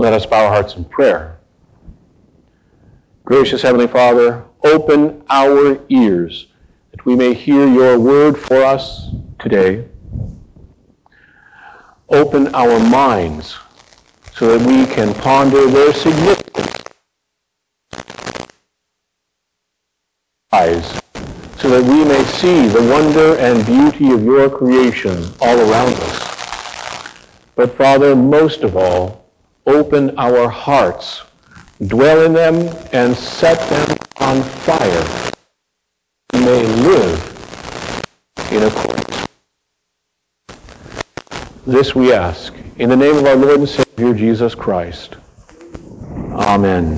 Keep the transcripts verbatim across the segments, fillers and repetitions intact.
Let us bow our hearts in prayer. Gracious Heavenly Father, open our ears that we may hear your word for us today. Open our minds so that we can ponder their significance. Eyes, so that we may see the wonder and beauty of your creation all around us. But Father, most of all, open our hearts, dwell in them, and set them on fire. We may live in accordance. This we ask in the name of our Lord and Savior, Jesus Christ. Amen.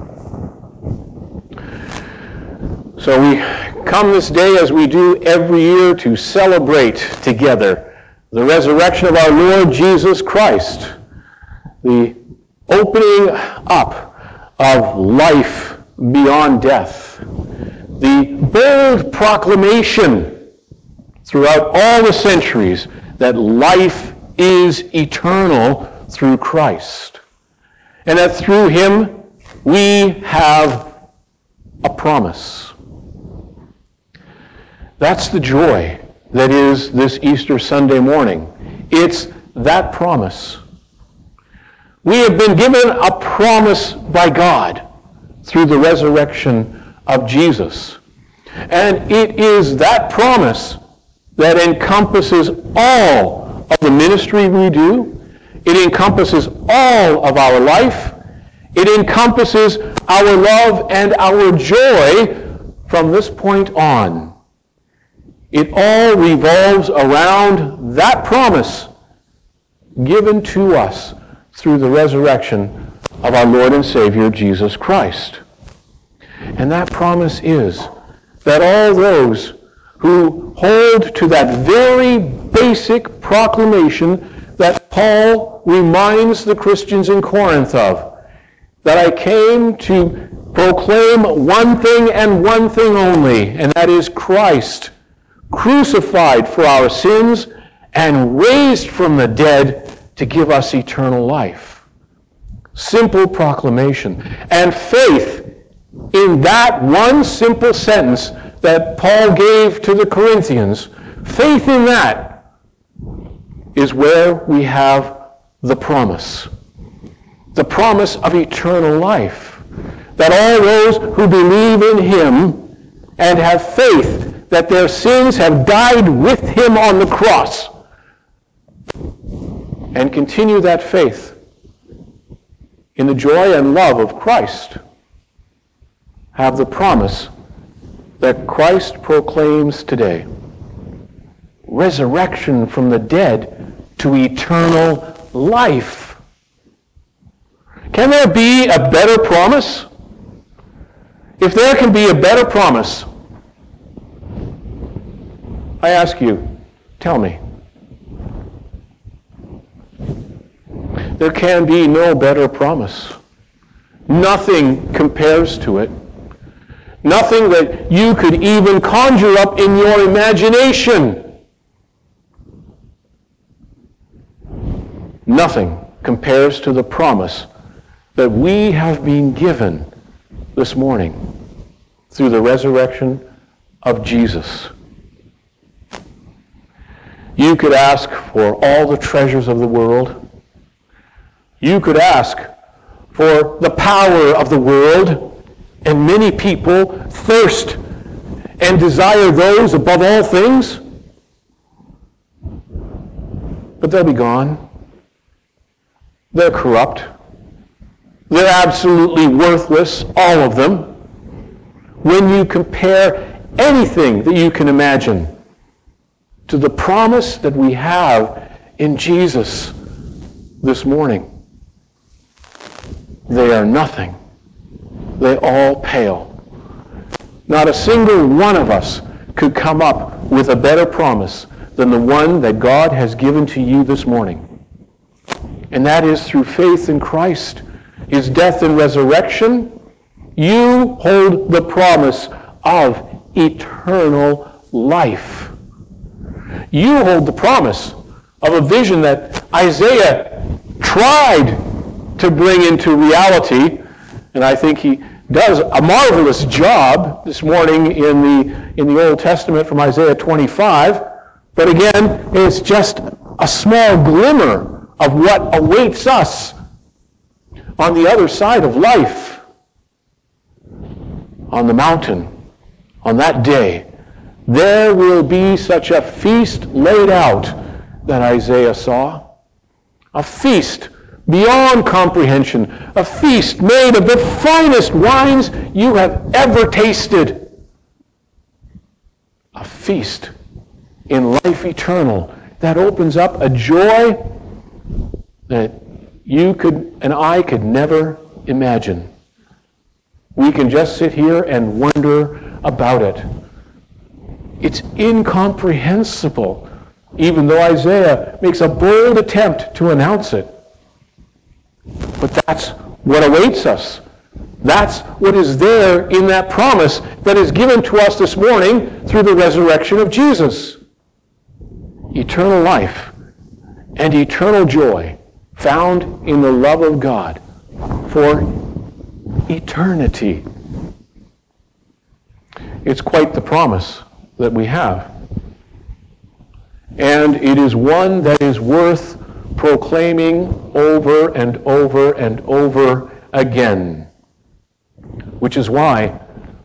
So we come this day, as we do every year, to celebrate together the resurrection of our Lord Jesus Christ, the opening up of life beyond death, the bold proclamation throughout all the centuries that life is eternal through Christ, and that through him we have a promise. That's the joy that is this Easter Sunday morning. It's that promise. We have been given a promise by God through the resurrection of Jesus. And it is that promise that encompasses all of the ministry we do. It encompasses all of our life. It encompasses our love and our joy from this point on. It all revolves around that promise given to us through the resurrection of our Lord and Savior, Jesus Christ. And that promise is that all those who hold to that very basic proclamation that Paul reminds the Christians in Corinth of, that I came to proclaim one thing and one thing only, and that is Christ, crucified for our sins and raised from the dead to give us eternal life. Simple proclamation. And faith in that one simple sentence that Paul gave to the Corinthians, faith in that is where we have the promise. The promise of eternal life. That all those who believe in him and have faith that their sins have died with him on the cross and continue that faith in the joy and love of Christ have the promise that Christ proclaims today. Resurrection from the dead to eternal life. Can there be a better promise? If there can be a better promise, I ask you, tell me. There can be no better promise. Nothing compares to it. Nothing that you could even conjure up in your imagination. Nothing compares to the promise that we have been given this morning through the resurrection of Jesus. You could ask for all the treasures of the world. You could ask for the power of the world, and many people thirst and desire those above all things, but they'll be gone. They're corrupt. They're absolutely worthless, all of them, when you compare anything that you can imagine to the promise that we have in Jesus this morning. They are nothing. They all pale. Not a single one of us could come up with a better promise than the one that God has given to you this morning. And that is through faith in Christ, his death and resurrection. You hold the promise of eternal life. You hold the promise of a vision that Isaiah tried to bring into reality. And I think he does a marvelous job this morning in the in the Old Testament from Isaiah twenty-five. But again, it's just a small glimmer of what awaits us on the other side of life, on the mountain, on that day. There will be such a feast laid out that Isaiah saw. A feast beyond comprehension. A feast made of the finest wines you have ever tasted. A feast in life eternal that opens up a joy that you could and I could never imagine. We can just sit here and wonder about it. It's incomprehensible, even though Isaiah makes a bold attempt to announce it. But that's what awaits us. That's what is there in that promise that is given to us this morning through the resurrection of Jesus. Eternal life and eternal joy found in the love of God for eternity. It's quite the promise that we have. And it is one that is worth proclaiming over and over and over again. Which is why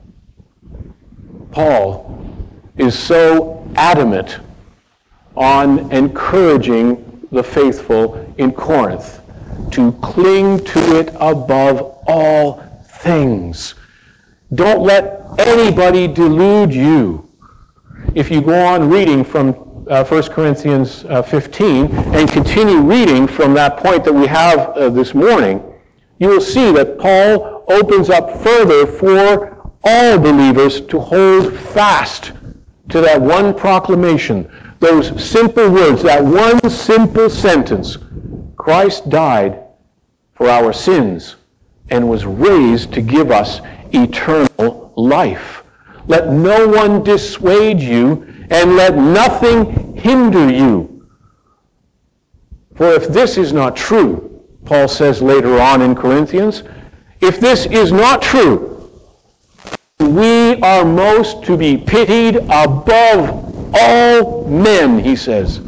Paul is so adamant on encouraging the faithful in Corinth to cling to it above all things. Don't let anybody delude you. If you go on reading from uh, First Corinthians uh, fifteen and continue reading from that point that we have uh, this morning, you will see that Paul opens up further for all believers to hold fast to that one proclamation, those simple words, that one simple sentence. Christ died for our sins and was raised to give us eternal life. Let no one dissuade you, and let nothing hinder you. For if this is not true, Paul says later on in Corinthians, if this is not true, we are most to be pitied above all men, he says.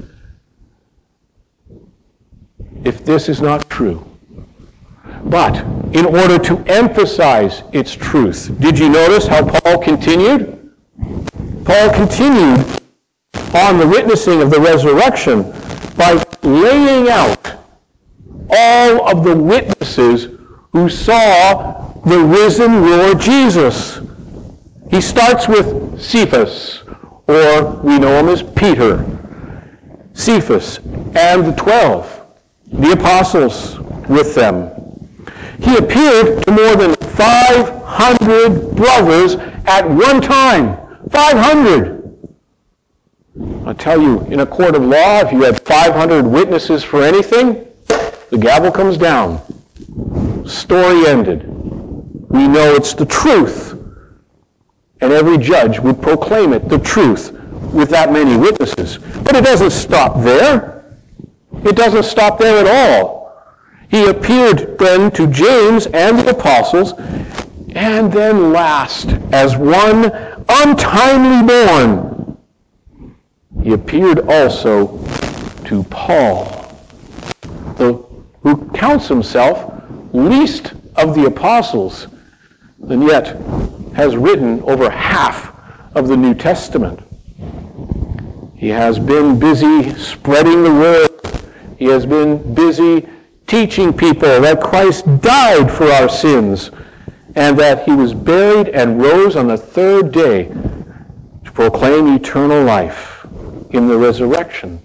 If this is not true. But in order to emphasize its truth, did you notice how Paul continued? Paul continued on the witnessing of the resurrection by laying out all of the witnesses who saw the risen Lord Jesus. He starts with Cephas, or we know him as Peter. Cephas and the twelve, the apostles with them. He appeared to more than five hundred brothers at one time. five hundred! I'll tell you, in a court of law, if you had five hundred witnesses for anything, the gavel comes down. Story ended. We know it's the truth. And every judge would proclaim it, the truth, with that many witnesses. But it doesn't stop there. It doesn't stop there at all. He appeared then to James and the apostles, and then last, as one untimely born, he appeared also to Paul, who counts himself least of the apostles, and yet has written over half of the New Testament. He has been busy spreading the word. He has been busy teaching people that Christ died for our sins and that he was buried and rose on the third day to proclaim eternal life in the resurrection.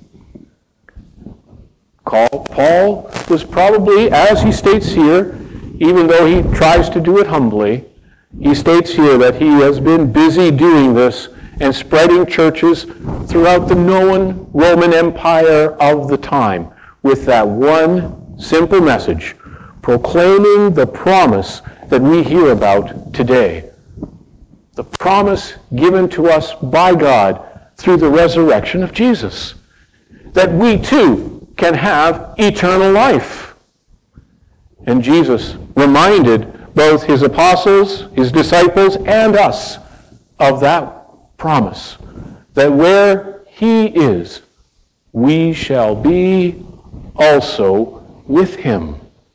Paul was probably, as he states here, even though he tries to do it humbly, he states here that he has been busy doing this and spreading churches throughout the known Roman Empire of the time with that one simple message, proclaiming the promise that we hear about today. The promise given to us by God through the resurrection of Jesus. That we too can have eternal life. And Jesus reminded both his apostles, his disciples, and us of that promise, that where he is, we shall be also with him.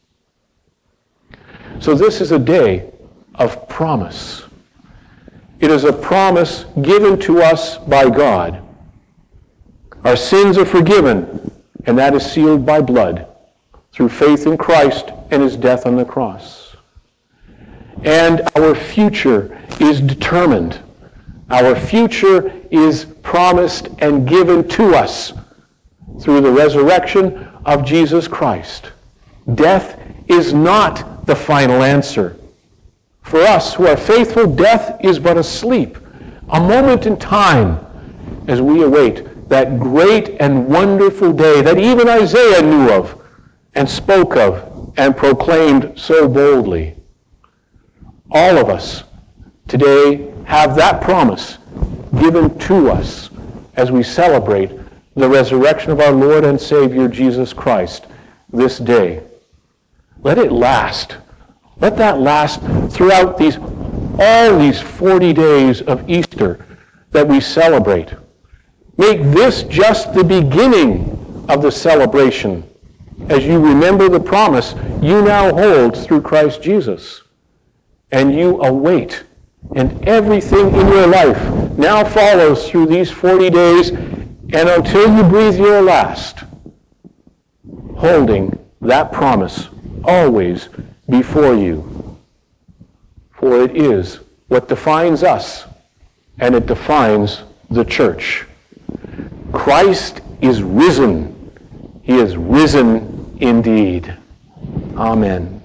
So this is a day of promise. It is a promise given to us by God. Our sins are forgiven, and that is sealed by blood through faith in Christ and his death on the cross. And our future is determined. Our future is promised and given to us through the resurrection of Jesus Christ. Death is not the final answer. For us who are faithful, death is but a sleep, a moment in time as we await that great and wonderful day that even Isaiah knew of and spoke of and proclaimed so boldly. All of us today have that promise given to us as we celebrate the resurrection of our Lord and Savior Jesus Christ this day. Let it last. Let that last throughout these all these forty days of Easter that we celebrate. Make this just the beginning of the celebration as you remember the promise you now hold through Christ Jesus. And you await, and everything in your life now follows through these forty days and until you breathe your last, holding that promise always before you. For it is what defines us, and it defines the church. Christ is risen. He is risen indeed. Amen.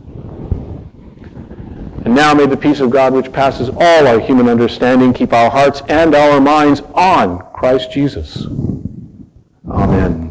And now may the peace of God, which passes all our human understanding, keep our hearts and our minds on Christ Jesus. Amen.